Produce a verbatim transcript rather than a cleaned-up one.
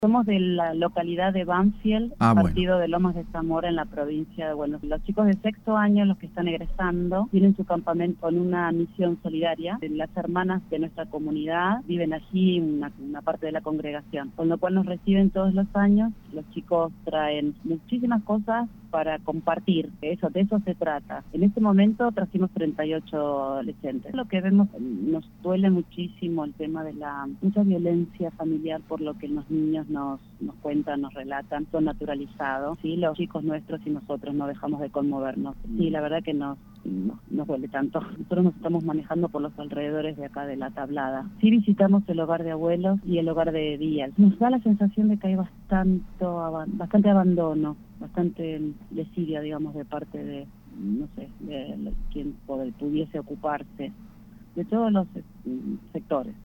Somos de la localidad de Banfield, ah, partido bueno. de Lomas de Zamora, en la provincia de Buenos Aires. Los chicos de sexto año, los que están egresando, tienen su campamento con una misión solidaria. Las hermanas de nuestra comunidad viven allí, una, una parte de la congregación, con lo cual nos reciben todos los años. Los chicos traen muchísimas cosas para compartir, eso, de eso se trata. En este momento trajimos treinta y ocho adolescentes. Lo que vemos, nos duele muchísimo el tema de la mucha violencia familiar, por lo que los niños nos, nos cuentan, nos relatan, son naturalizados, ¿sí? Los chicos nuestros y nosotros no dejamos de conmovernos. Sí, la verdad que nos, nos, nos duele tanto. Nosotros nos estamos manejando por los alrededores de acá de La Tablada. Sí visitamos el hogar de abuelos y el hogar de día. Nos da la sensación de que hay bastante, bastante abandono, bastante desidia, digamos, de parte de, no sé, de quien pudiese ocuparse de todos los sectores.